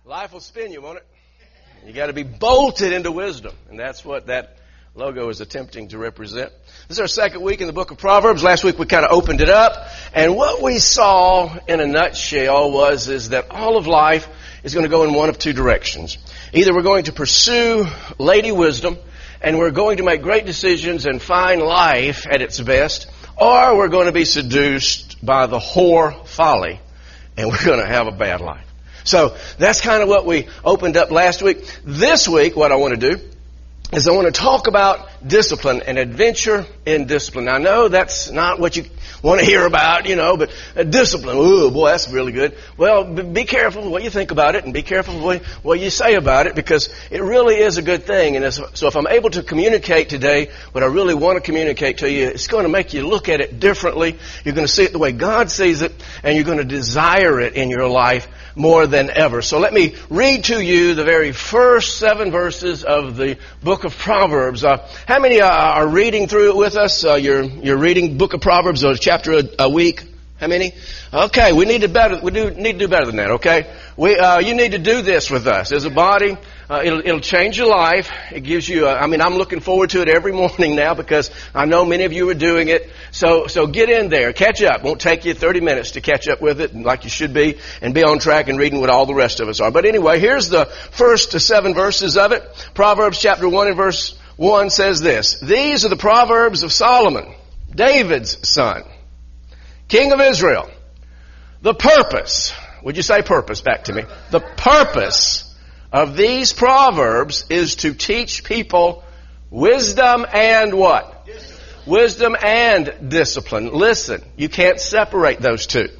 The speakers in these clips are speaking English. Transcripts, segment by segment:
Life will spin you, won't it? You got to be bolted into wisdom. And that's what that logo is attempting to represent. This is our second week in the book of Proverbs. Last week we kind of opened it up. And what we saw in a nutshell is that all of life is going to go in one of two directions. Either we're going to pursue lady wisdom and we're going to make great decisions and find life at its best, or we're going to be seduced by the whore folly and we're going to have a bad life. So that's kind of what we opened up last week. This week, what I want to do is I want to talk about discipline and adventure in discipline. Now, I know that's not what you want to hear about, but discipline, ooh, boy, that's really good. Well, be careful what you think about it and be careful what you say about it, because it really is a good thing. And so if I'm able to communicate today what I really want to communicate to you, it's going to make you look at it differently. You're going to see it the way God sees it, and you're going to desire it in your life more than ever. So let me read to you the very first 7 verses of the book of Proverbs. How many are reading through it with us? You're reading book of Proverbs, a chapter a week. How many? Okay, we need to do better than that. Okay, you need to do this with us as a body. It'll change your life. It gives you. I'm looking forward to it every morning now because I know many of you are doing it. So get in there, catch up. Won't take you 30 minutes to catch up with it, like you should be, and be on track and reading what all the rest of us are. But anyway, here's the first 7 verses of it. Proverbs chapter 1 and verse 1 says this: "These are the Proverbs of Solomon, David's son, King of Israel. The purpose," would you say purpose back to me? "The purpose of these Proverbs is to teach people wisdom and" what? Discipline. Wisdom and discipline. Listen, you can't separate those two.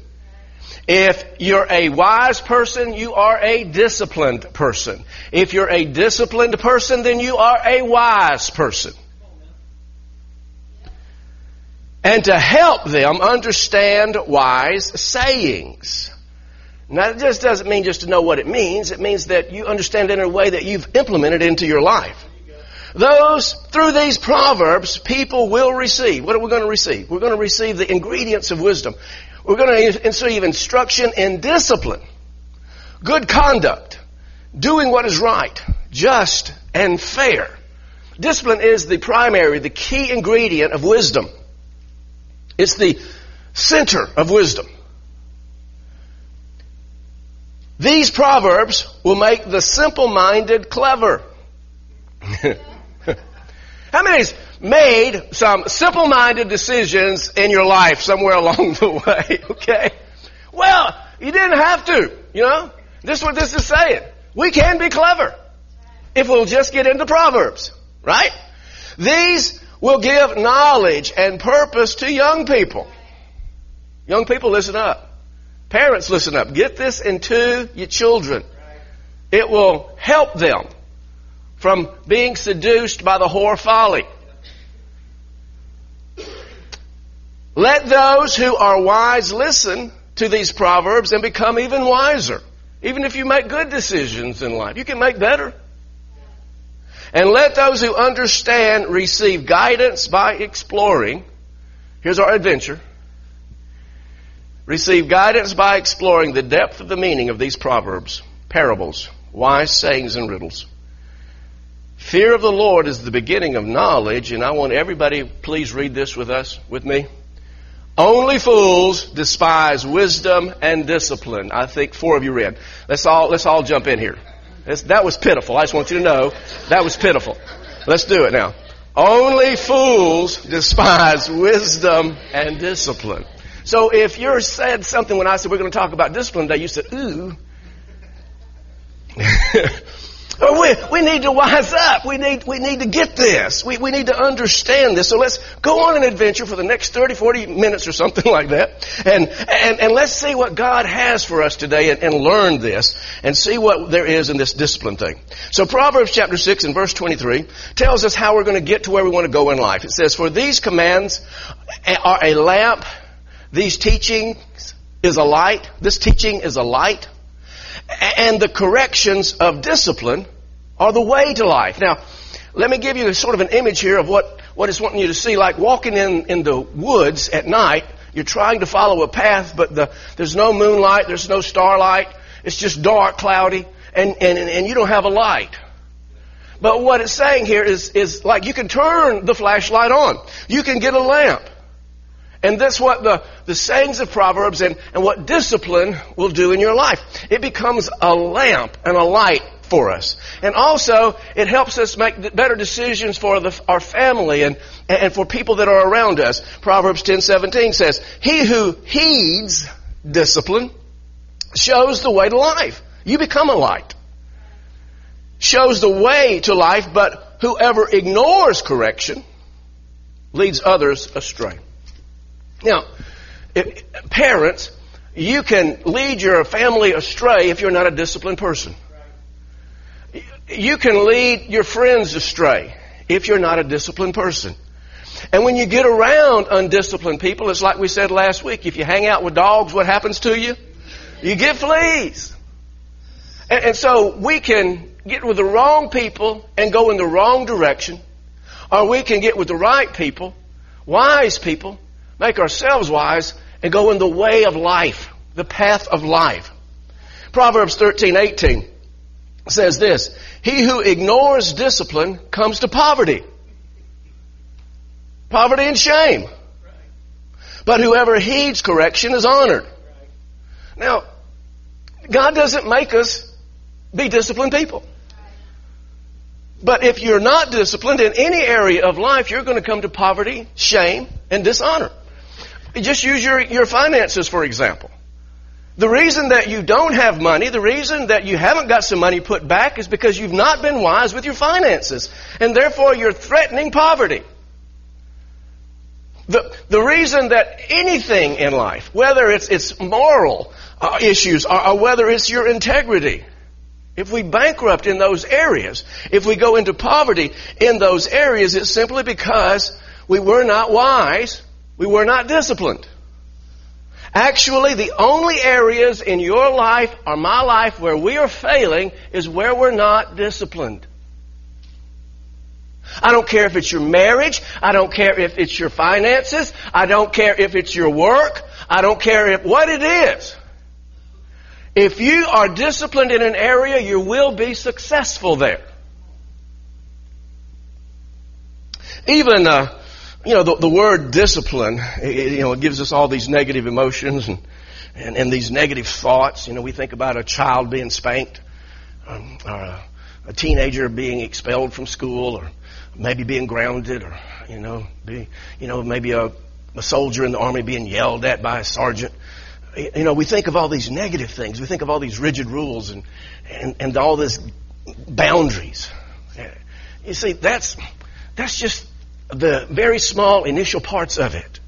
If you're a wise person, you are a disciplined person. If you're a disciplined person, then you are a wise person. And to help them understand wise sayings. Now, that just doesn't mean just to know what it means. It means that you understand it in a way that you've implemented into your life. Through these Proverbs, people will receive. What are we going to receive? We're going to receive the ingredients of wisdom. We're going to receive instruction in discipline, good conduct, doing what is right, just, and fair. Discipline is the key ingredient of wisdom. It's the center of wisdom. These Proverbs will make the simple-minded clever. How many's made some simple-minded decisions in your life somewhere along the way? Okay. Well, you didn't have to, This is what this is saying. We can be clever if we'll just get into Proverbs, right? These will give knowledge and purpose to young people. Young people, listen up. Parents, listen up. Get this into your children. It will help them from being seduced by the whore folly. Let those who are wise listen to these Proverbs and become even wiser. Even if you make good decisions in life, you can make better. And let those who understand receive guidance by exploring. Here's our adventure. Receive guidance by exploring the depth of the meaning of these proverbs, parables, wise sayings, and riddles. Fear of the Lord is the beginning of knowledge, and I want everybody, please read this with me. Only fools despise wisdom and discipline. I think 4 of you read. Let's all jump in here. That was pitiful. I just want you to know that was pitiful. Let's do it now. Only fools despise wisdom and discipline. So if you said something when I said we're going to talk about discipline today, you said, ooh. We need to wise up. We need to get this. We need to understand this. So let's go on an adventure for the next 30, 40 minutes or something like that. And let's see what God has for us today and learn this and see what there is in this discipline thing. So Proverbs chapter 6 and verse 23 tells us how we're going to get to where we want to go in life. It says, "For these commands are a lamp. These teachings is a light." This teaching is a light. And the corrections of discipline are the way to life. Now, let me give you sort of an image here of what it's wanting you to see. Like walking in the woods at night, you're trying to follow a path, but there's no moonlight, there's no starlight. It's just dark, cloudy. and you don't have a light. But what it's saying here is like you can turn the flashlight on. You can get a lamp. And that's what the sayings of Proverbs and what discipline will do in your life. It becomes a lamp and a light for us. And also, it helps us make better decisions for our family and for people that are around us. Proverbs 10:17 says, "He who heeds discipline shows the way to life." You become a light. Shows the way to life, but whoever ignores correction leads others astray. Now, parents, you can lead your family astray if you're not a disciplined person. You can lead your friends astray if you're not a disciplined person. And when you get around undisciplined people, it's like we said last week. If you hang out with dogs, what happens to you? You get fleas. And so we can get with the wrong people and go in the wrong direction. Or we can get with the right people, wise people, make ourselves wise, and go in the way of life, the path of life. Proverbs 13:18 says this, "He who ignores discipline comes to poverty." Poverty and shame. But whoever heeds correction is honored. Now, God doesn't make us be disciplined people. But if you're not disciplined in any area of life, you're going to come to poverty, shame, and dishonor. Just use your finances, for example. The reason that you don't have money, the reason that you haven't got some money put back is because you've not been wise with your finances. And therefore you're threatening poverty. The reason that anything in life, whether it's moral issues or whether it's your integrity, if we bankrupt in those areas, if we go into poverty in those areas, it's simply because we were not wise, we were not disciplined. Actually, the only areas in your life or my life where we are failing is where we're not disciplined. I don't care if it's your marriage. I don't care if it's your finances. I don't care if it's your work. I don't care what it is. If you are disciplined in an area, you will be successful there. Even, the word discipline, it gives us all these negative emotions and these negative thoughts. We think about a child being spanked, or a teenager being expelled from school, or maybe being grounded, or, maybe a soldier in the army being yelled at by a sergeant. We think of all these negative things. We think of all these rigid rules and all these boundaries. You see, that's just the very small initial parts of it.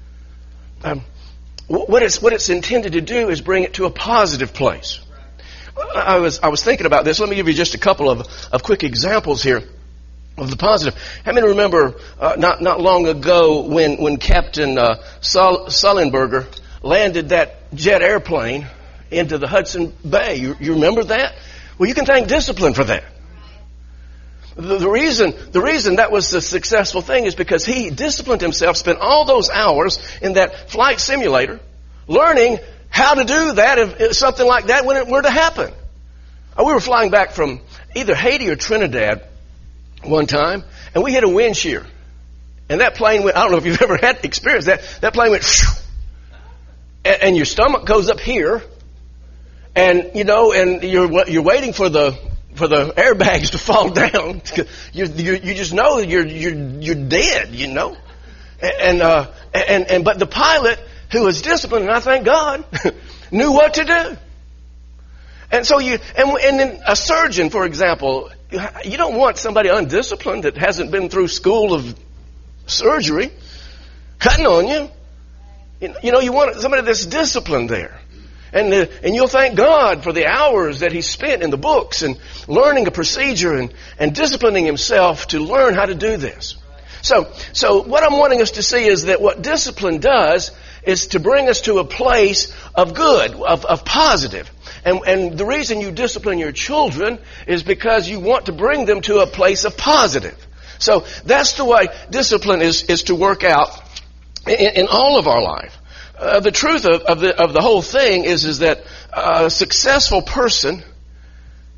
What it's intended to do is bring it to a positive place. I was thinking about this. Let me give you just a couple of quick examples here of the positive. How many remember not long ago when Captain Sullenberger landed that jet airplane into the Hudson Bay? You remember that? Well, you can thank discipline for that. The reason that was a successful thing is because he disciplined himself, spent all those hours in that flight simulator learning how to do that if something like that when it were to happen. We were flying back from either Haiti or Trinidad one time, and we hit a wind shear. And that plane went, I don't know if you've ever had experience that. That plane went, and your stomach goes up here, and you're waiting for the airbags to fall down. You just know that you're dead, but the pilot, who was disciplined, and I thank God, knew what to do. And so and then a surgeon, for example, you don't want somebody undisciplined that hasn't been through school of surgery cutting on you. You want somebody that's disciplined there. And you'll thank God for the hours that he spent in the books and learning a procedure and disciplining himself to learn how to do this. So what I'm wanting us to see is that what discipline does is to bring us to a place of good, of positive. And the reason you discipline your children is because you want to bring them to a place of positive. So that's the way discipline is to work out in all of our life. The truth of the whole thing is that a successful person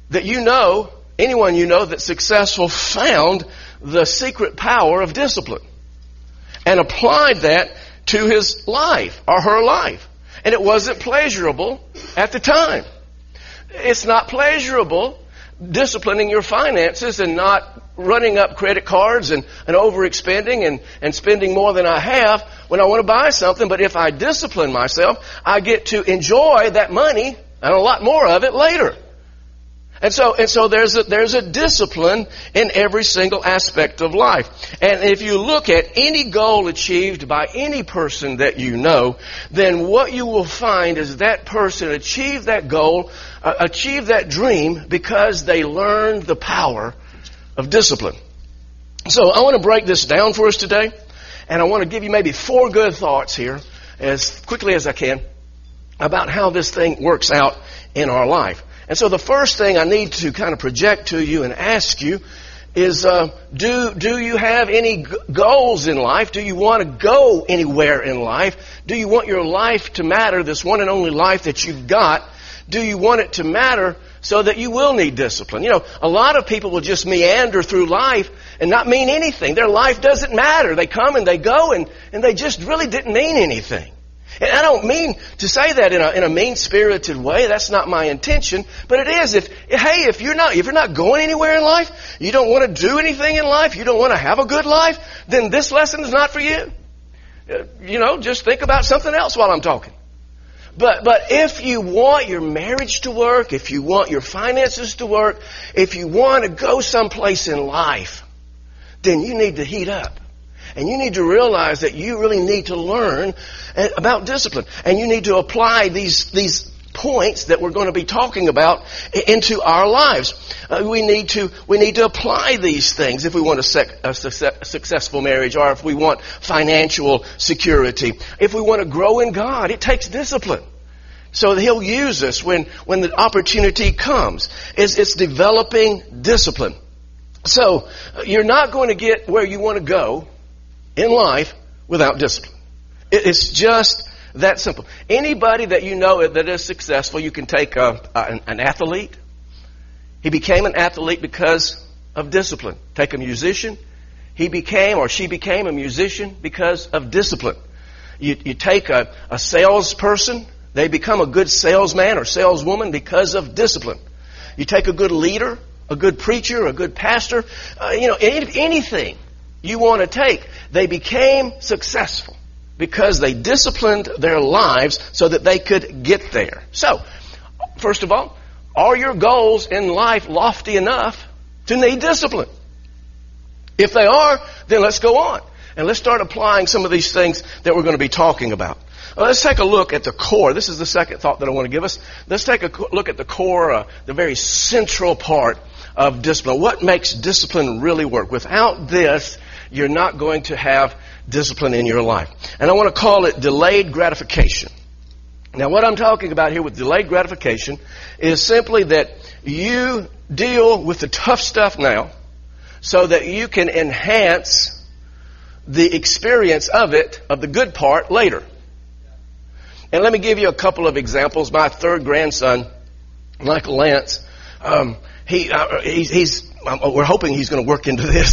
that you know, anyone you know that's successful found the secret power of discipline and applied that to his life or her life. And it wasn't pleasurable at the time. It's not pleasurable disciplining your finances and not running up credit cards and overexpending and spending more than I have when I want to buy something. But if I discipline myself, I get to enjoy that money and a lot more of it later. And so there's a discipline in every single aspect of life. And if you look at any goal achieved by any person that you know, then what you will find is that person achieved that goal, achieved that dream because they learned the power of discipline. So I want to break this down for us today, and I want to give you maybe 4 good thoughts here as quickly as I can about how this thing works out in our life. And so the first thing I need to kind of project to you and ask you is, do you have any goals in life? Do you want to go anywhere in life? Do you want your life to matter, this one and only life that you've got? Do you want it to matter so that you will need discipline? You know, a lot of people will just meander through life and not mean anything. Their life doesn't matter. They come and they go and they just really didn't mean anything. And I don't mean to say that in a mean-spirited way. That's not my intention. But it is. If you're not going anywhere in life, you don't want to do anything in life, you don't want to have a good life, then this lesson is not for you. Just think about something else while I'm talking. But if you want your marriage to work, if you want your finances to work, if you want to go someplace in life, then you need to heat up. And you need to realize that you really need to learn about discipline. And you need to apply these points that we're going to be talking about into our lives. We need to apply these things if we want a successful marriage, or if we want financial security. If we want to grow in God, it takes discipline. So that He'll use us when the opportunity comes. It's developing discipline. So you're not going to get where you want to go in life without discipline. It's just that simple. Anybody that you know that is successful, you can take an athlete. He became an athlete because of discipline. Take a musician. He became or she became a musician because of discipline. You take a salesperson. They become a good salesman or saleswoman because of discipline. You take a good leader, a good preacher, a good pastor, anything you want to take. They became successful because they disciplined their lives so that they could get there. So, first of all, are your goals in life lofty enough to need discipline? If they are, then let's go on. And let's start applying some of these things that we're going to be talking about. Let's take a look at the core. This is the second thought that I want to give us. Let's take a look at the core, the very central part of discipline. What makes discipline really work? Without this, you're not going to have discipline in your life. And I want to call it delayed gratification. Now, what I'm talking about here with delayed gratification is simply that you deal with the tough stuff now so that you can enhance the experience of it, of the good part, later. And let me give you a couple of examples. My third grandson, Michael Lance, we're hoping he's going to work into this,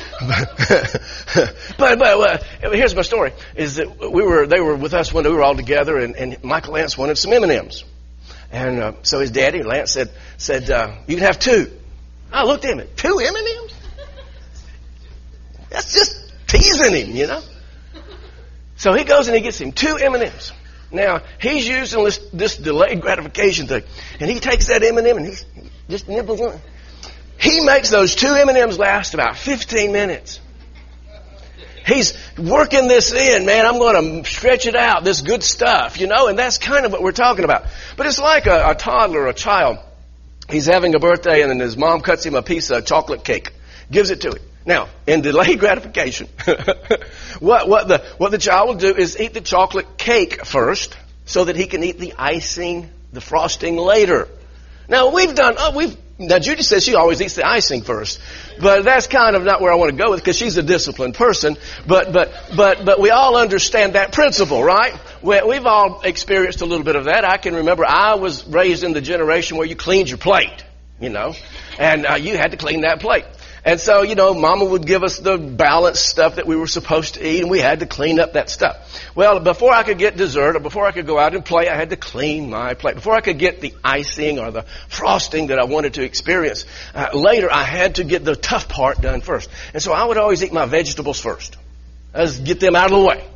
but here's my story: is that they were with us when we were all together, and Michael Lance wanted some M&Ms, and so his daddy Lance said you can have 2. I looked at him, 2 M&Ms? That's just teasing him, So he goes and he gets him 2 M&Ms. Now, he's using this delayed gratification thing. And he takes that M&M and he just nibbles on it. He makes those 2 M&Ms last about 15 minutes. He's working this in, man. I'm going to stretch it out, this good stuff, and that's kind of what we're talking about. But it's like a toddler, a child. He's having a birthday and then his mom cuts him a piece of chocolate cake, gives it to him. Now, in delayed gratification, what the child will do is eat the chocolate cake first so that he can eat the icing, the frosting later. Now, Judy says she always eats the icing first, but that's kind of not where I want to go with because she's a disciplined person. But we all understand that principle, right? We've all experienced a little bit of that. I can remember I was raised in the generation where you cleaned your plate. and you had to clean that plate. And so, Mama would give us the balanced stuff that we were supposed to eat, and we had to clean up that stuff. Well, before I could get dessert, or before I could go out and play, I had to clean my plate. Before I could get the icing or the frosting that I wanted to experience, later I had to get the tough part done first. And so I would always eat my vegetables first. Let's get them out of the way.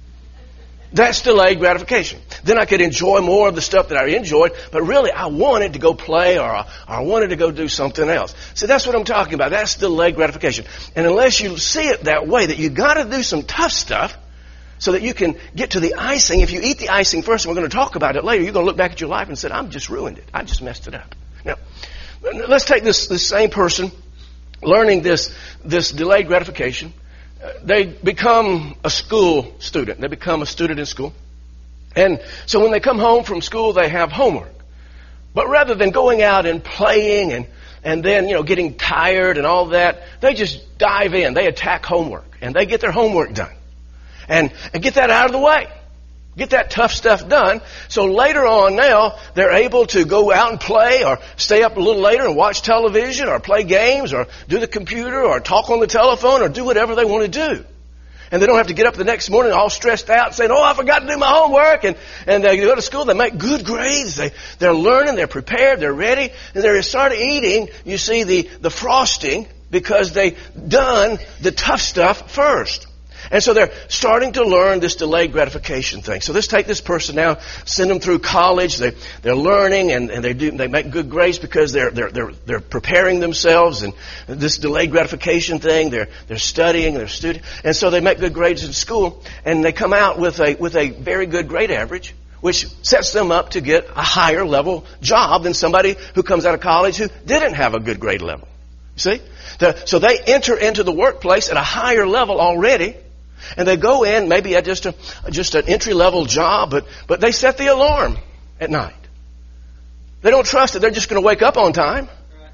That's delayed gratification. Then I could enjoy more of the stuff that I enjoyed, but really I wanted to go play or I wanted to go do something else. So that's what I'm talking about. That's delayed gratification. And unless you see it that way, that you got to do some tough stuff so that you can get to the icing. If you eat the icing first, and we're going to talk about it later, you're going to look back at your life and say, "I'm just ruined it. I just messed it up." Now, let's take this same person learning this delayed gratification. They become a school student. They become a student in school. And so when they come home from school, they have homework. But rather than going out and playing and then, getting tired and all that, they just dive in. They attack homework. And they get their homework done. And get that out of the way. Get that tough stuff done. So later on now, they're able to go out and play or stay up a little later and watch television or play games or do the computer or talk on the telephone or do whatever they want to do. And they don't have to get up the next morning all stressed out saying, "Oh, I forgot to do my homework." And they go to school, they make good grades. They're learning, they're prepared, they're ready. And they start eating, you see, the frosting because they done the tough stuff first. And so they're starting to learn this delayed gratification thing. So let's take this person now, send them through college. They're learning and they make good grades because they're preparing themselves, and this delayed gratification thing. They're studying, they're studying, and so they make good grades in school, and they come out with a very good grade average, which sets them up to get a higher level job than somebody who comes out of college who didn't have a good grade level. You see? So they enter into the workplace at a higher level already. And they go in maybe at just an entry-level job, but they set the alarm at night. They don't trust that they're just going to wake up on time.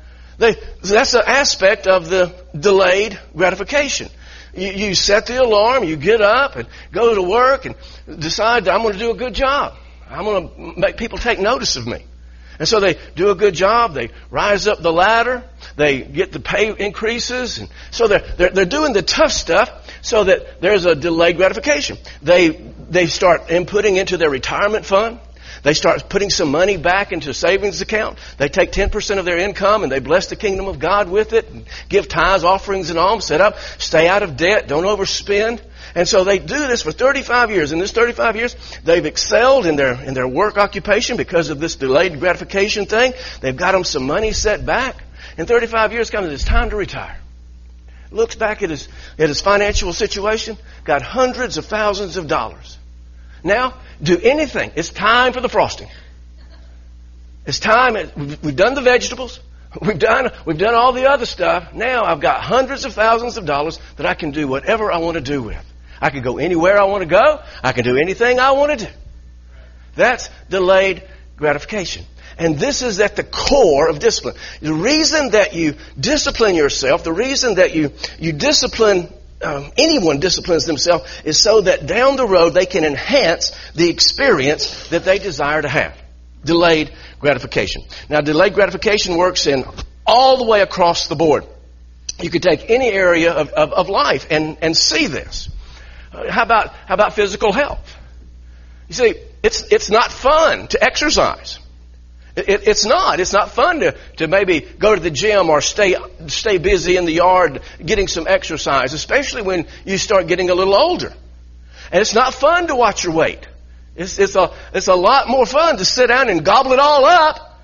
That's an aspect of the delayed gratification. You set the alarm, you get up and go to work and decide that I'm going to do a good job. I'm going to make people take notice of me. And so they do a good job. They rise up the ladder. They get the pay increases. And so they're doing the tough stuff so that there's a delayed gratification. They start inputting into their retirement fund. They start putting some money back into a savings account. They take 10% of their income and they bless the kingdom of God with it and give tithes, offerings, and alms. Set up, stay out of debt, don't overspend. And so they do this for 35 years. In this 35 years, they've excelled in their work occupation because of this delayed gratification thing. They've got them some money set back. In 35 years comes, it's time to retire. Looks back at his financial situation, got hundreds of thousands of dollars. Now, do anything. It's time for the frosting. It's time. We've done the vegetables. We've done all the other stuff. Now I've got hundreds of thousands of dollars that I can do whatever I want to do with. I can go anywhere I want to go. I can do anything I want to do. That's delayed gratification. And this is at the core of discipline. The reason that you discipline yourself, the reason that you discipline, anyone disciplines themselves, is so that down the road they can enhance the experience that they desire to have. Delayed gratification. Now, delayed gratification works in all the way across the board. You could take any area of life and see this. How about physical health? You see, it's not fun to exercise. It's not fun to maybe go to the gym or stay busy in the yard getting some exercise, especially when you start getting a little older. And it's not fun to watch your weight. It's a lot more fun to sit down and gobble it all up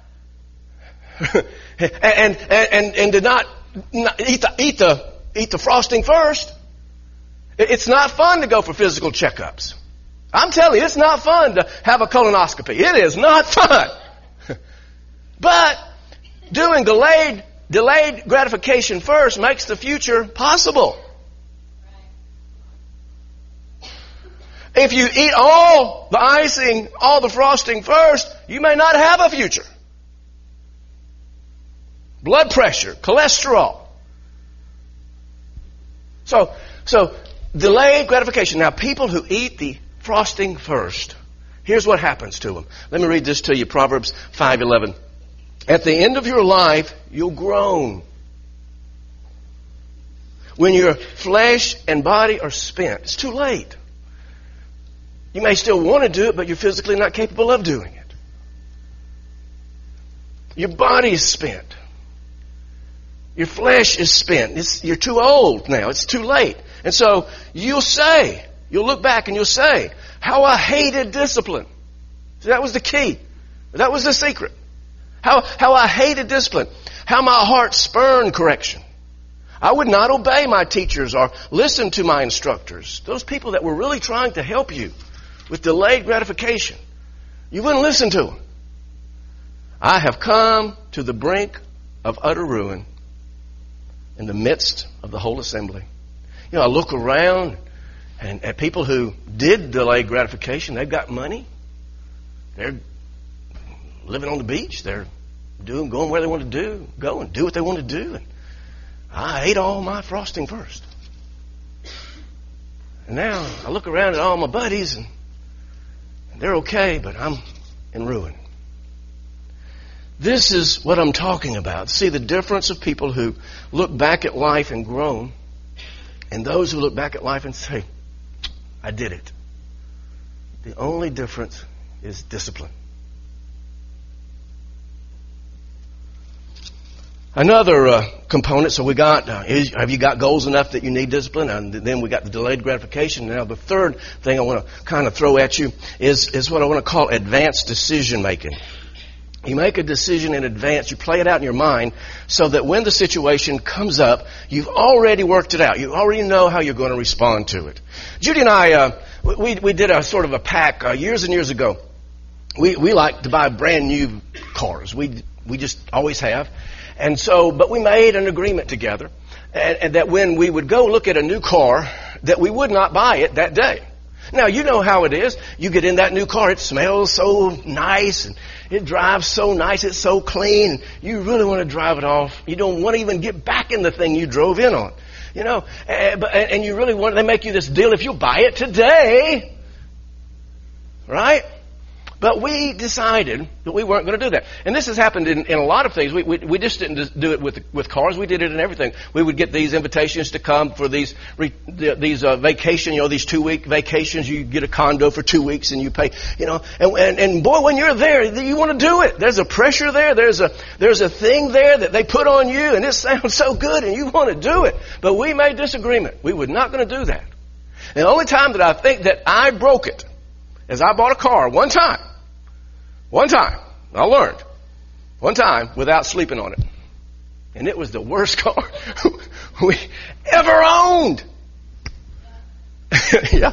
and to not eat the frosting first. It's not fun to go for physical checkups. I'm telling you, it's not fun to have a colonoscopy. It is not fun. But doing delayed gratification first makes the future possible. If you eat all the icing, all the frosting first, you may not have a future. Blood pressure, cholesterol. So delayed gratification. Now, people who eat the frosting first, here's what happens to them. Let me read this to you, Proverbs 5:11. At the end of your life, you'll groan. When your flesh and body are spent, it's too late. You may still want to do it, but you're physically not capable of doing it. Your body is spent. Your flesh is spent. You're too old now. It's too late. And so you'll look back and you'll say, how I hated discipline. So that was the key. That was the secret. How I hated discipline. How my heart spurned correction. I would not obey my teachers or listen to my instructors. Those people that were really trying to help you with delayed gratification. You wouldn't listen to them. I have come to the brink of utter ruin in the midst of the whole assembly. I look around and at people who did delay gratification. They've got money. They're living on the beach. They're going where they want to go and do what they want to do. And I ate all my frosting first. And now I look around at all my buddies and they're okay, but I'm in ruin. This is what I'm talking about. See the difference of people who look back at life and groan, and those who look back at life and say, I did it. The only difference is discipline. Another component, so we got, have you got goals enough that you need discipline? And then we got the delayed gratification. Now the third thing I want to kind of throw at you is what I want to call advanced decision making. You make a decision in advance, you play it out in your mind so that when the situation comes up, you've already worked it out. You already know how you're going to respond to it. Judy and I, we did a sort of a pack years and years ago. We like to buy brand new cars. We just always have. And so, but we made an agreement together and that when we would go look at a new car, that we would not buy it that day. Now, you know how it is. You get in that new car, it smells so nice and it drives so nice, it's so clean. And you really want to drive it off. You don't want to even get back in the thing you drove in on. And you really want, they make you this deal if you buy it today. Right? But we decided that we weren't going to do that. And this has happened in a lot of things. We just didn't do it with cars. We did it in everything. We would get these invitations to come for these vacation, these 2-week vacations. You get a condo for 2 weeks and you pay, and boy, when you're there, you want to do it. There's a pressure there. There's a thing there that they put on you and it sounds so good and you want to do it. But we made this agreement. We were not going to do that. And the only time that I think that I broke it is I bought a car one time. I learned. One time without sleeping on it. And it was the worst car we ever owned. Yeah.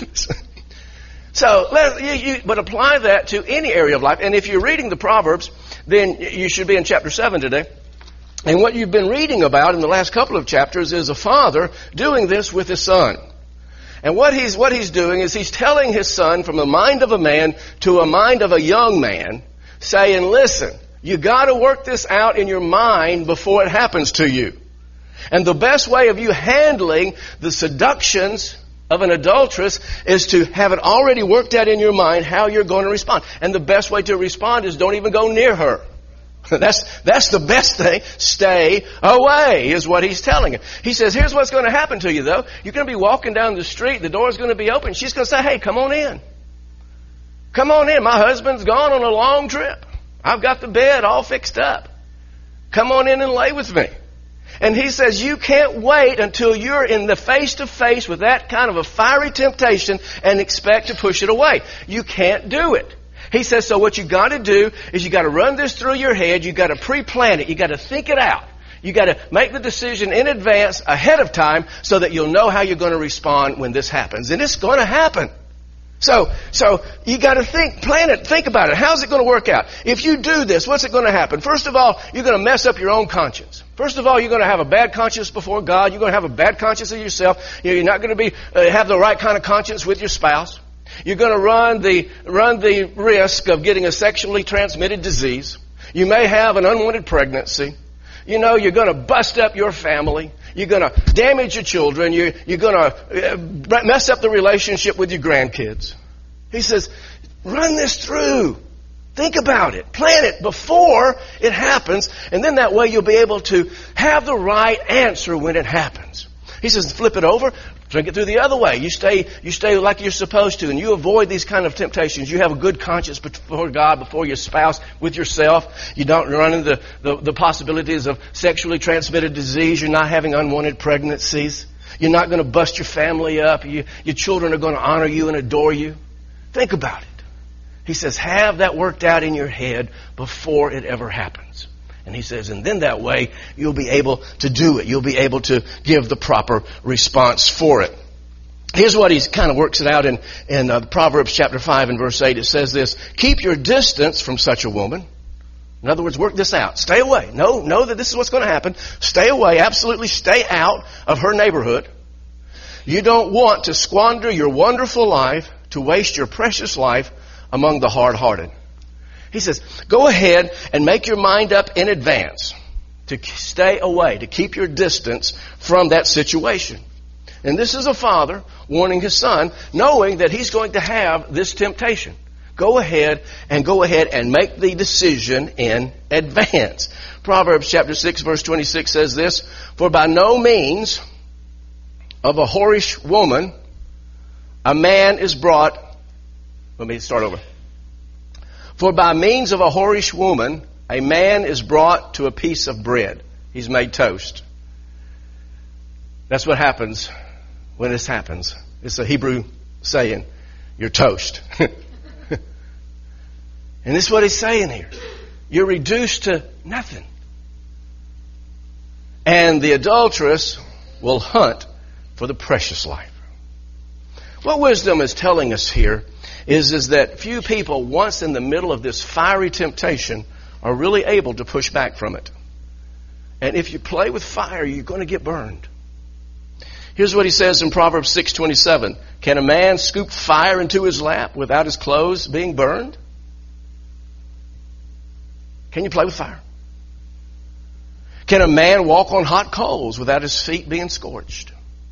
So, but apply that to any area of life. And if you're reading the Proverbs, then you should be in chapter 7 today. And what you've been reading about in the last couple of chapters is a father doing this with his son. And what he's doing is he's telling his son from the mind of a man to a mind of a young man, saying, listen, you got to work this out in your mind before it happens to you. And the best way of you handling the seductions of an adulteress is to have it already worked out in your mind how you're going to respond. And the best way to respond is don't even go near her. That's the best thing. Stay away is what he's telling him. He says, here's what's going to happen to you though. You're going to be walking down the street. The door's going to be open. She's going to say, hey, come on in. Come on in. My husband's gone on a long trip. I've got the bed all fixed up. Come on in and lay with me. And he says, you can't wait until you're in the face-to-face with that kind of a fiery temptation and expect to push it away. You can't do it. He says, so what you got to do is you got to run this through your head. You got to pre-plan it. You got to think it out. You got to make the decision in advance, ahead of time, so that you'll know how you're going to respond when this happens. And it's going to happen. So you got to plan it, think about it. How's it going to work out? If you do this, what's it going to happen? First of all, you're going to mess up your own conscience. First of all, you're going to have a bad conscience before God. You're going to have a bad conscience of yourself. You're not going to have the right kind of conscience with your spouse. You're going to run the risk of getting a sexually transmitted disease. You may have an unwanted pregnancy. You're going to bust up your family. You're going to damage your children. You're going to mess up the relationship with your grandkids. He says, run this through. Think about it. Plan it before it happens, and then that way you'll be able to have the right answer when it happens. He says, flip it over, drink it through the other way. You stay like you're supposed to, and you avoid these kind of temptations. You have a good conscience before God, before your spouse, with yourself. You don't run into the possibilities of sexually transmitted disease. You're not having unwanted pregnancies. You're not going to bust your family up. Your children are going to honor you and adore you. Think about it. He says, have that worked out in your head before it ever happens. And he says, and then that way, you'll be able to do it. You'll be able to give the proper response for it. Here's what he kind of works it out in Proverbs chapter 5 and verse 8. It says this, keep your distance from such a woman. In other words, work this out. Stay away. Know that this is what's going to happen. Stay away. Absolutely stay out of her neighborhood. You don't want to squander your wonderful life, to waste your precious life among the hard-hearted. He says, go ahead and make your mind up in advance to stay away, to keep your distance from that situation. And this is a father warning his son, knowing that he's going to have this temptation. Go ahead and make the decision in advance. Proverbs chapter 6 verse 26 says this, for by no means of a whorish woman a man is brought. Let me start over. For by means of a whorish woman, a man is brought to a piece of bread. He's made toast. That's what happens when this happens. It's a Hebrew saying, you're toast. And this is what he's saying here. You're reduced to nothing. And the adulteress will hunt for the precious life. What wisdom is telling us here is that few people, once in the middle of this fiery temptation, are really able to push back from it. And if you play with fire, you're going to get burned. Here's what he says in Proverbs 6:27. Can a man scoop fire into his lap without his clothes being burned? Can you play with fire? Can a man walk on hot coals without his feet being scorched?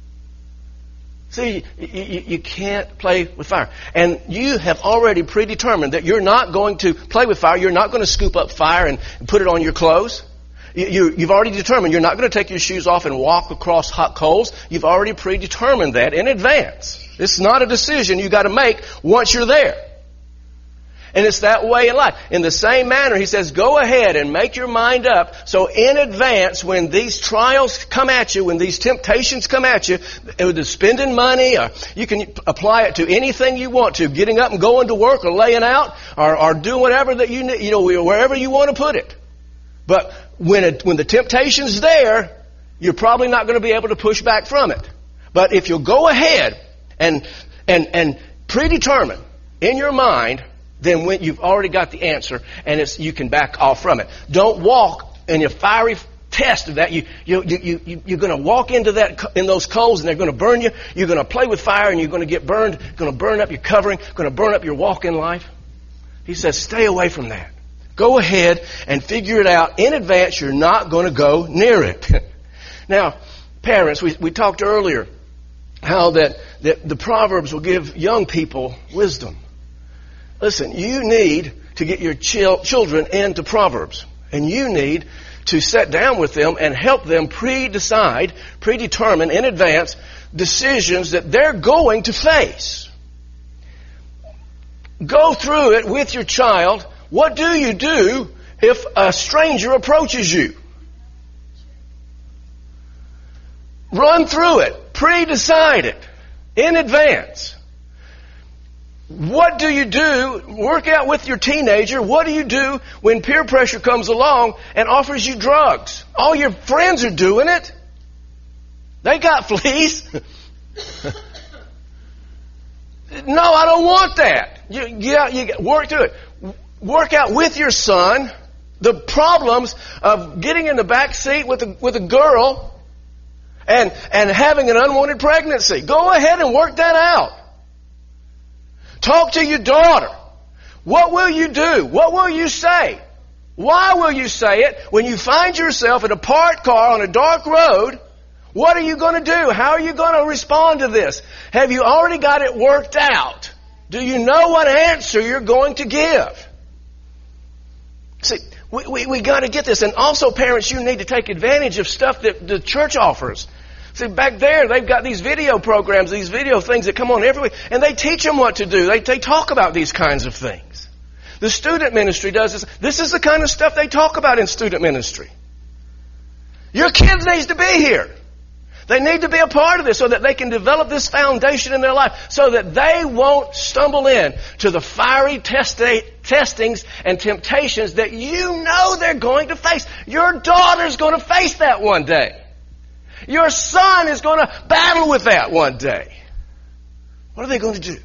See, you can't play with fire. And you have already predetermined that you're not going to play with fire. You're not going to scoop up fire and put it on your clothes. You've already determined you're not going to take your shoes off and walk across hot coals. You've already predetermined that in advance. It's not a decision you've got to make once you're there. And it's that way in life. In the same manner, he says, go ahead and make your mind up. So in advance, when these trials come at you, when these temptations come at you, whether spending money, or you can apply it to anything you want to, getting up and going to work, or laying out, or doing whatever that you need, wherever you want to put it. But when the temptation's there, you're probably not going to be able to push back from it. But if you'll go ahead and predetermine in your mind, then when you've already got the answer, and you can back off from it. Don't walk in your fiery test of that. You're going to walk into those coals, and they're going to burn you. You're going to play with fire, and you're going to get burned. Going to burn up your covering. Going to burn up your walk in life. He says, stay away from that. Go ahead and figure it out in advance. You're not going to go near it. Now, parents, we talked earlier how that the Proverbs will give young people wisdom. Listen, you need to get your children into Proverbs. And you need to sit down with them and help them predetermine in advance decisions that they're going to face. Go through it with your child. What do you do if a stranger approaches you? Run through it. Pre-decide it in advance. What do you do? Work out with your teenager. What do you do when peer pressure comes along and offers you drugs? All your friends are doing it. They got fleas. No, I don't want that. You work through it. Work out with your son the problems of getting in the back seat with a girl and having an unwanted pregnancy. Go ahead and work that out. Talk to your daughter. What will you do? What will you say? Why will you say it? When you find yourself in a parked car on a dark road, what are you going to do? How are you going to respond to this? Have you already got it worked out? Do you know what answer you're going to give? See, we got to get this. And also, parents, you need to take advantage of stuff that the church offers. See, back there, they've got these video programs, these video things that come on every week, and they teach them what to do. They talk about these kinds of things. The student ministry does this. This is the kind of stuff they talk about in student ministry. Your kids need to be here. They need to be a part of this so that they can develop this foundation in their life so that they won't stumble in to the fiery testings and temptations that you know they're going to face. Your daughter's going to face that one day. Your son is going to battle with that one day. What are they going to do?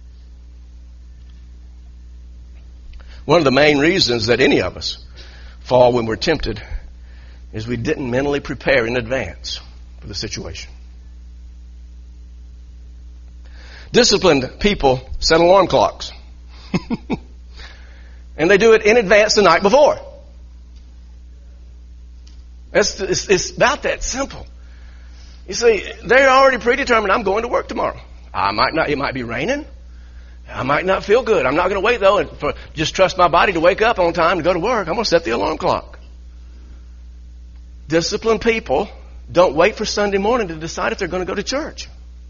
One of the main reasons that any of us fall when we're tempted is we didn't mentally prepare in advance for the situation. Disciplined people set alarm clocks. And they do it in advance the night before. It's about that simple. You see, they're already predetermined, I'm going to work tomorrow. It might be raining. I might not feel good. I'm not going to wait, though, and just trust my body to wake up on time to go to work. I'm going to set the alarm clock. Disciplined people don't wait for Sunday morning to decide if they're going to go to church.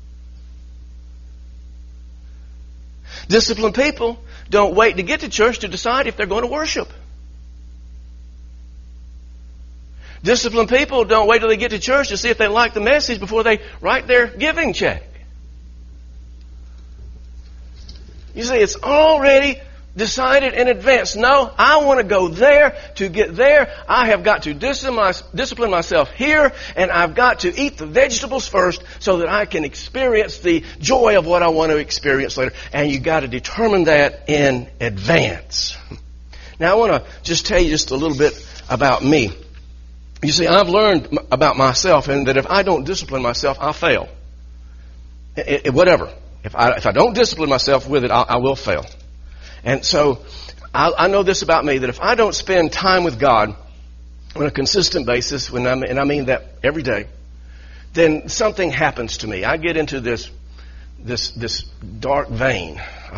Disciplined people don't wait to get to church to decide if they're going to worship. Disciplined people don't wait till they get to church to see if they like the message before they write their giving check. You see, it's already decided in advance. No, I want to go there. To get there, I have got to discipline myself here, and I've got to eat the vegetables first so that I can experience the joy of what I want to experience later. And you've got to determine that in advance. Now, I want to just tell you just a little bit about me. You see, I've learned about myself, and that if I don't discipline myself, I'll fail. Whatever. If I don't discipline myself with it, I will fail. And so I know this about me, that if I don't spend time with God on a consistent basis, and I mean that every day, then something happens to me. I get into this dark vein.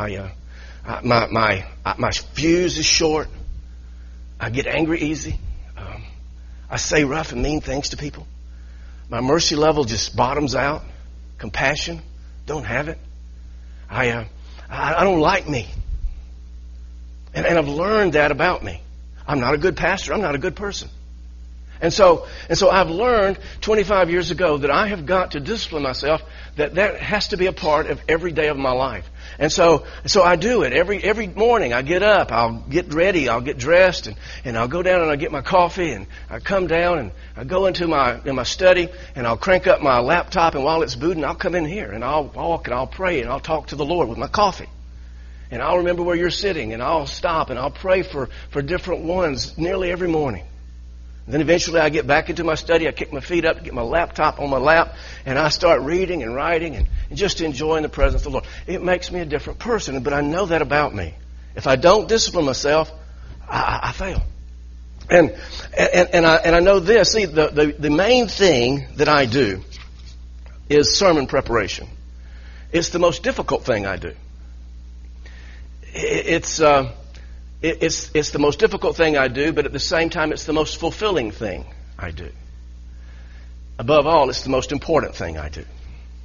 My fuse is short. I get angry easy. I say rough and mean things to people. My mercy level just bottoms out. Compassion, don't have it. I don't like me. And I've learned that about me. I'm not a good pastor. I'm not a good person. And so I've learned 25 years ago that I have got to discipline myself, that has to be a part of every day of my life. And so I do it. Every morning I get up, I'll get ready, I'll get dressed, and I'll go down and I'll get my coffee, and I come down and I go into my study, and I'll crank up my laptop, and while it's booting, I'll come in here and I'll walk and I'll pray and I'll talk to the Lord with my coffee. And I'll remember where you're sitting, and I'll stop and I'll pray for different ones nearly every morning. And then eventually I get back into my study, I kick my feet up, get my laptop on my lap, and I start reading and writing and just enjoying the presence of the Lord. It makes me a different person, but I know that about me. If I don't discipline myself, I fail. And I know this. See, the main thing that I do is sermon preparation. It's the most difficult thing I do. It's the most difficult thing I do, but at the same time, it's the most fulfilling thing I do. Above all, it's the most important thing I do.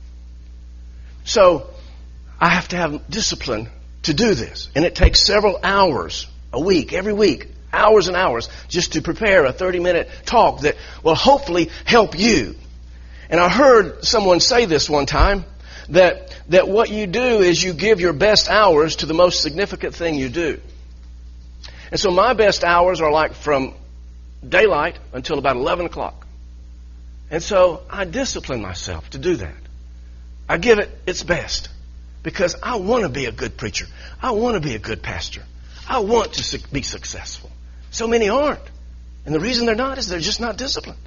So, I have to have discipline to do this. And it takes several hours a week, every week, hours and hours, just to prepare a 30-minute talk that will hopefully help you. And I heard someone say this one time, that what you do is you give your best hours to the most significant thing you do. And so my best hours are like from daylight until about 11 o'clock. And so I discipline myself to do that. I give it its best because I want to be a good preacher. I want to be a good pastor. I want to be successful. So many aren't. And the reason they're not is they're just not disciplined.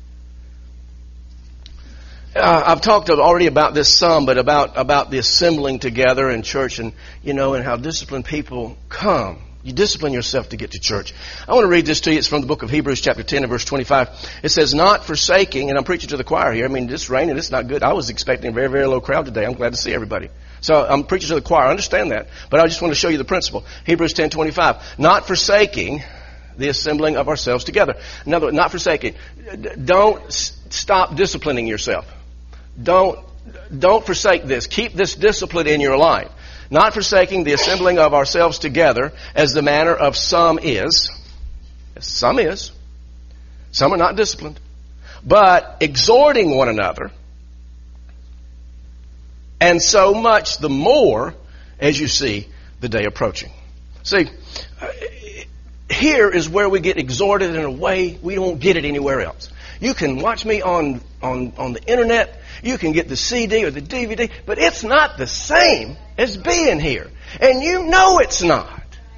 I've talked already about this some, but about the assembling together in church and how disciplined people come. You discipline yourself to get to church. I want to read this to you. It's from the book of Hebrews chapter 10 and verse 25. It says, not forsaking, and I'm preaching to the choir here. I mean, it's raining. It's not good. I was expecting a very, very low crowd today. I'm glad to see everybody. So I'm preaching to the choir. I understand that. But I just want to show you the principle. Hebrews 10:25. Not forsaking the assembling of ourselves together. In other words, not forsaking. Don't stop disciplining yourself. Don't forsake this. Keep this discipline in your life. Not forsaking the assembling of ourselves together, as the manner of some is. Some is. Some are not disciplined. But exhorting one another, and so much the more as you see the day approaching. See, here is where we get exhorted in a way we don't get it anywhere else. You can watch me on the internet. You can get the CD or the DVD, but it's not the same as being here. And you know it's not.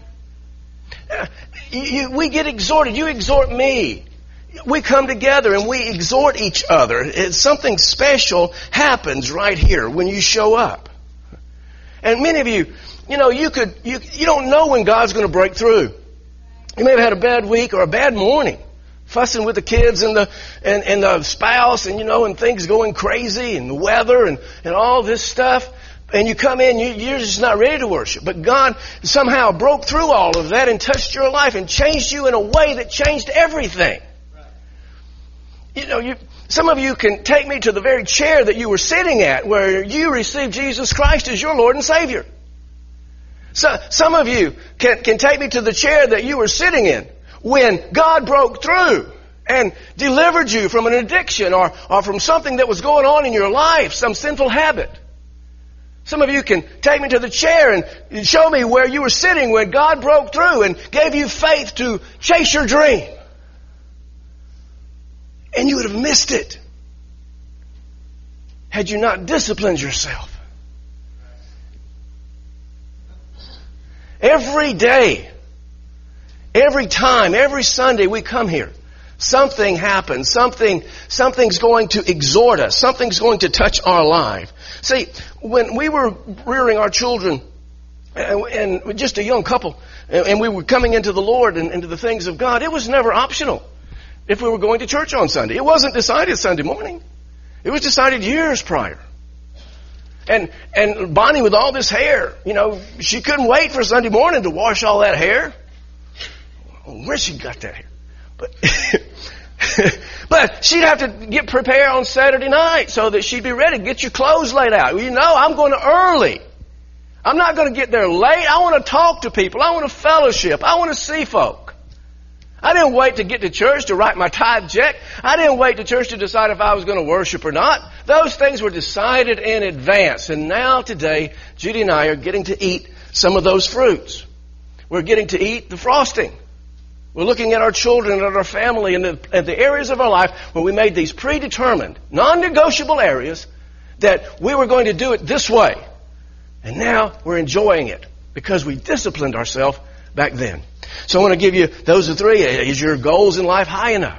We get exhorted. You exhort me. We come together and we exhort each other. Something special happens right here when you show up. And many of you, you don't know when God's going to break through. You may have had a bad week or a bad morning, fussing with the kids and the spouse, and things going crazy, and the weather and all this stuff. And you come in, you're just not ready to worship. But God somehow broke through all of that and touched your life and changed you in a way that changed everything. Some of you can take me to the very chair that you were sitting at where you received Jesus Christ as your Lord and Savior. So, some of you can take me to the chair that you were sitting in when God broke through and delivered you from an addiction or from something that was going on in your life, some sinful habit. Some of you can take me to the chair and show me where you were sitting when God broke through and gave you faith to chase your dream. And you would have missed it had you not disciplined yourself. Every day, every time, every Sunday we come here, something happens. Something's going to exhort us. Something's going to touch our life. See, when we were rearing our children, and just a young couple, and we were coming into the Lord and into the things of God, it was never optional if we were going to church on Sunday. It wasn't decided Sunday morning. It was decided years prior. And Bonnie with all this hair, she couldn't wait for Sunday morning to wash all that hair. Where she got that hair? But she'd have to get prepared on Saturday night so that she'd be ready. Get your clothes laid out. I'm going to early. I'm not going to get there late. I want to talk to people. I want to fellowship. I want to see folk. I didn't wait to get to church to write my tithe check. I didn't wait to church to decide if I was going to worship or not. Those things were decided in advance. And now today, Judy and I are getting to eat some of those fruits. We're getting to eat the frosting. We're looking at our children and at our family and at the areas of our life where we made these predetermined, non-negotiable areas that we were going to do it this way. And now we're enjoying it because we disciplined ourselves back then. So I want to give you those are three. Is your goals in life high enough?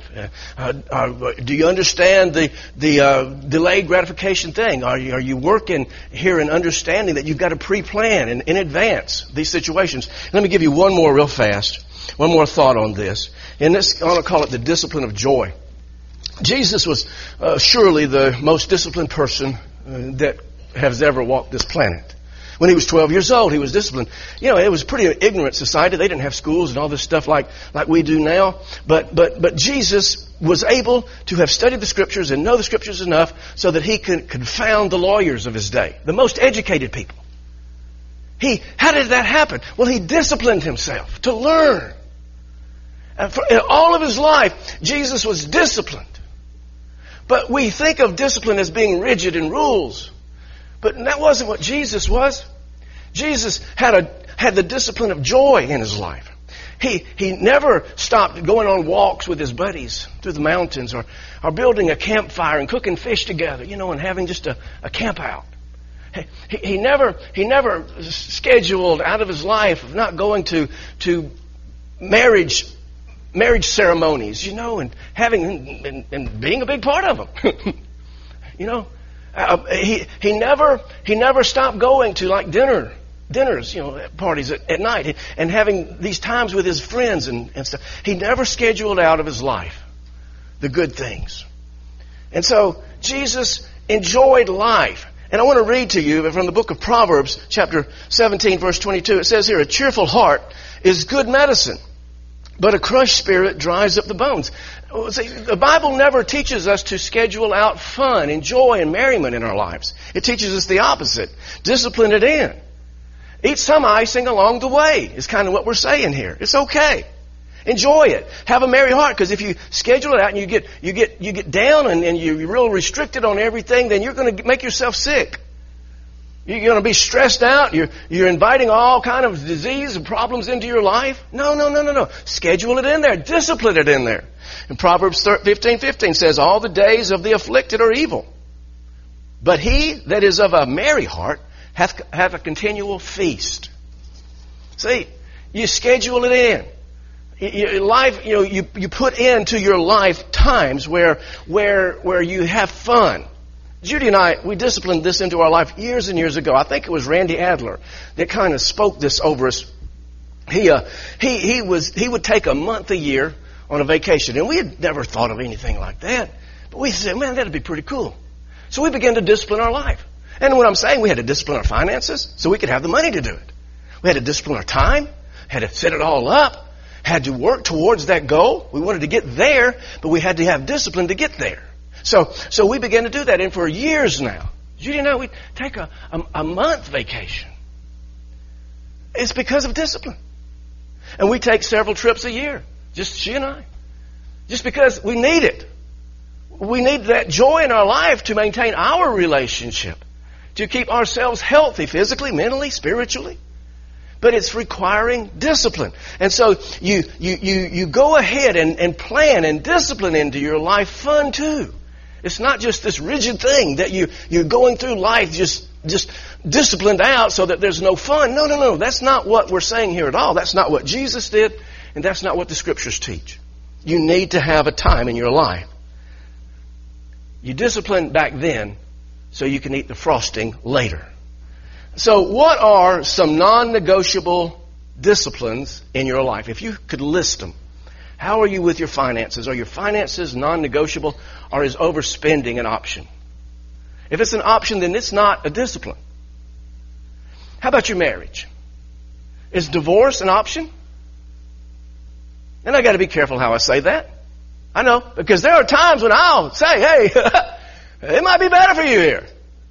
Do you understand the delayed gratification thing? Are you working here and understanding that you've got to pre-plan in advance these situations? Let me give you one more real fast. One more thought on this. And this, I want to call it the discipline of joy. Jesus was surely the most disciplined person that has ever walked this planet. When he was 12 years old, he was disciplined. It was a pretty ignorant society. They didn't have schools and all this stuff like we do now. But Jesus was able to have studied the Scriptures and know the Scriptures enough so that he could confound the lawyers of his day, the most educated people. How did that happen? Well, he disciplined himself to learn. And in all of his life, Jesus was disciplined. But we think of discipline as being rigid in rules. But that wasn't what Jesus was. Jesus had the discipline of joy in his life. He never stopped going on walks with his buddies through the mountains or building a campfire and cooking fish together, and having just a camp out. He never scheduled out of his life of not going to marriage ceremonies, and having and being a big part of them. He never stopped going to like dinners, parties at night and having these times with his friends and stuff. He never scheduled out of his life the good things. And so Jesus enjoyed life. And I want to read to you from the book of Proverbs, chapter 17, verse 22. It says here, a cheerful heart is good medicine, But a crushed spirit dries up the bones. See, the Bible never teaches us to schedule out fun and joy and merriment in our lives. It teaches us the opposite. Discipline it in. Eat some icing along the way is kind of what we're saying here. It's okay. Enjoy it. Have a merry heart, because if you schedule it out and you get down and you're real restricted on everything, then you're going to make yourself sick. You're going to be stressed out. You're inviting all kind of disease and problems into your life. No. Schedule it in there. Discipline it in there. And Proverbs 15:15 says, all the days of the afflicted are evil, but he that is of a merry heart hath a continual feast. See, you schedule it in. Your life, you put into your life times where you have fun. Judy and I, we disciplined this into our life years and years ago. I think it was Randy Adler that kind of spoke this over us. He would take a month a year on a vacation, and we had never thought of anything like that. But we said, man, that'd be pretty cool. So we began to discipline our life. And what I'm saying, we had to discipline our finances so we could have the money to do it. We had to discipline our time, had to set it all up, had to work towards that goal. We wanted to get there, but we had to have discipline to get there. So we began to do that, and for years now, Judy and I, we take a month vacation. It's because of discipline. And we take several trips a year, just she and I, just because we need it. We need that joy in our life to maintain our relationship, to keep ourselves healthy physically, mentally, spiritually. But it's requiring discipline. And so you go ahead and plan and discipline into your life fun too. It's not just this rigid thing that you're going through life just disciplined out so that there's no fun. No. That's not what we're saying here at all. That's not what Jesus did, and that's not what the Scriptures teach. You need to have a time in your life. You disciplined back then so you can eat the frosting later. So what are some non-negotiable disciplines in your life? If you could list them. How are you with your finances? Are your finances non-negotiable, or is overspending an option? If it's an option, then it's not a discipline. How about your marriage? Is divorce an option? And I got to be careful how I say that. I know, because there are times when I'll say, hey, it might be better for you here.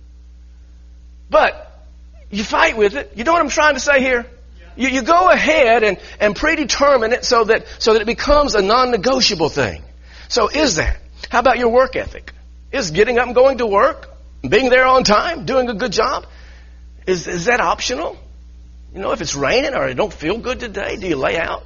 But you fight with it. You know what I'm trying to say here? You go ahead and predetermine it so that it becomes a non-negotiable thing. So is that? How about your work ethic? Is getting up and going to work, being there on time, doing a good job, is that optional? If it's raining or it don't feel good today, do you lay out?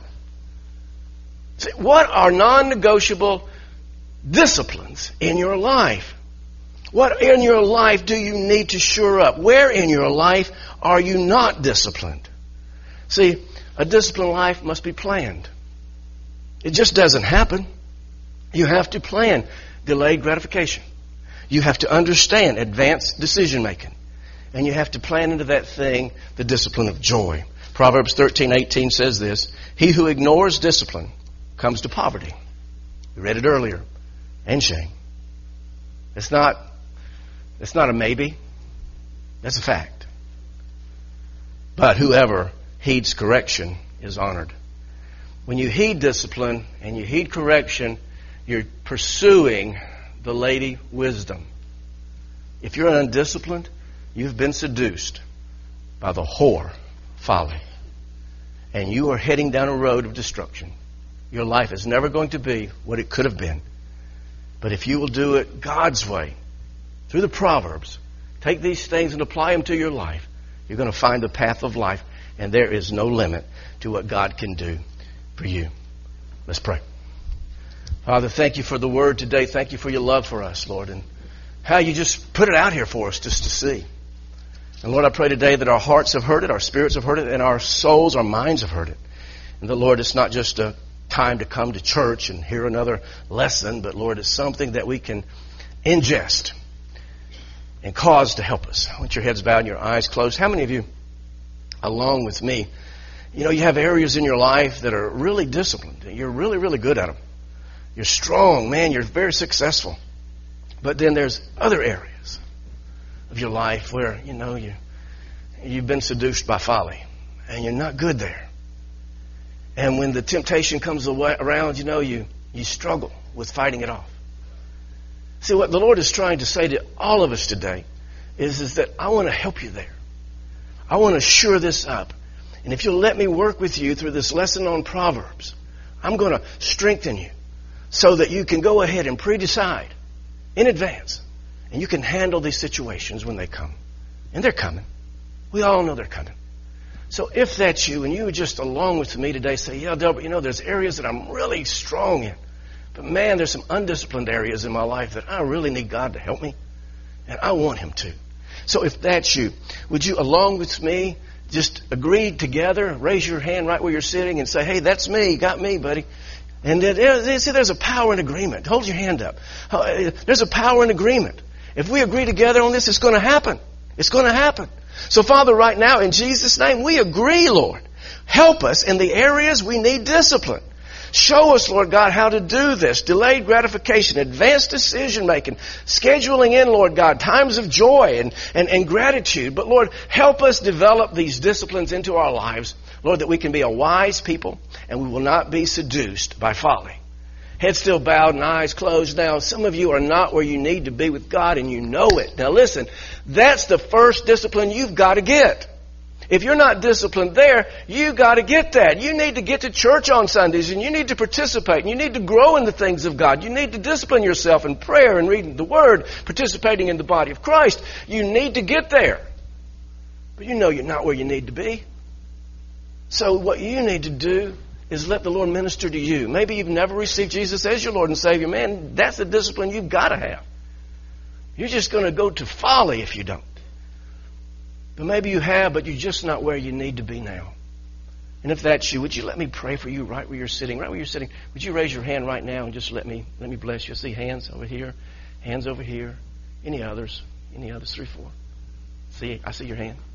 See, what are non-negotiable disciplines in your life? What in your life do you need to shore up? Where in your life are you not disciplined? See, a disciplined life must be planned. It just doesn't happen. You have to plan delayed gratification. You have to understand advanced decision making. And you have to plan into that thing the discipline of joy. Proverbs 13:18 says this, he who ignores discipline comes to poverty. We read it earlier. And shame. It's not a maybe. That's a fact. But whoever heeds correction is honored. When you heed discipline and you heed correction, you're pursuing the lady wisdom. If you're undisciplined, you've been seduced by the whore folly. And you are heading down a road of destruction. Your life is never going to be what it could have been. But if you will do it God's way, through the Proverbs, take these things and apply them to your life, you're going to find the path of life. And there is no limit to what God can do for you. Let's pray. Father, thank you for the word today. Thank you for your love for us, Lord, and how you just put it out here for us just to see. And Lord, I pray today that our hearts have heard it, our spirits have heard it, and our souls, our minds have heard it. And that, Lord, it's not just a time to come to church and hear another lesson, but, Lord, it's something that we can ingest and cause to help us. I want your heads bowed and your eyes closed. How many of you, along with me, you have areas in your life that are really disciplined. You're really, really good at them. You're strong, man. You're very successful. But then there's other areas of your life where, you've been seduced by folly and you're not good there. And when the temptation comes around, you struggle with fighting it off. See, what the Lord is trying to say to all of us today is that I want to help you there. I want to shore this up. And if you'll let me work with you through this lesson on Proverbs, I'm going to strengthen you so that you can go ahead and pre-decide in advance. And you can handle these situations when they come. And they're coming. We all know they're coming. So if that's you, and you would just, along with me today, say, yeah, Delbert, there's areas that I'm really strong in. But man, there's some undisciplined areas in my life that I really need God to help me. And I want Him to. So if that's you, would you, along with me, just agree together, raise your hand right where you're sitting and say, hey, that's me, got me, buddy. And see, there's a power in agreement. Hold your hand up. There's a power in agreement. If we agree together on this, it's going to happen. It's going to happen. So, Father, right now, in Jesus' name, we agree, Lord. Help us in the areas we need discipline. Show us, Lord God, how to do this. Delayed gratification, advanced decision making, scheduling in, Lord God, times of joy and gratitude. But, Lord, help us develop these disciplines into our lives, Lord, that we can be a wise people and we will not be seduced by folly. Head still bowed and eyes closed. Now, some of you are not where you need to be with God, and you know it. Now, listen, that's the first discipline you've got to get. If you're not disciplined there, you've got to get that. You need to get to church on Sundays, and you need to participate, and you need to grow in the things of God. You need to discipline yourself in prayer and reading the Word, participating in the body of Christ. You need to get there. But you know you're not where you need to be. So what you need to do is let the Lord minister to you. Maybe you've never received Jesus as your Lord and Savior. Man, that's the discipline you've got to have. You're just going to go to folly if you don't. But maybe you have, but you're just not where you need to be now. And if that's you, would you let me pray for you right where you're sitting? Right where you're sitting. Would you raise your hand right now and just let me bless you? I see hands over here, hands over here. Any others? Any others? 3, 4. I see your hand.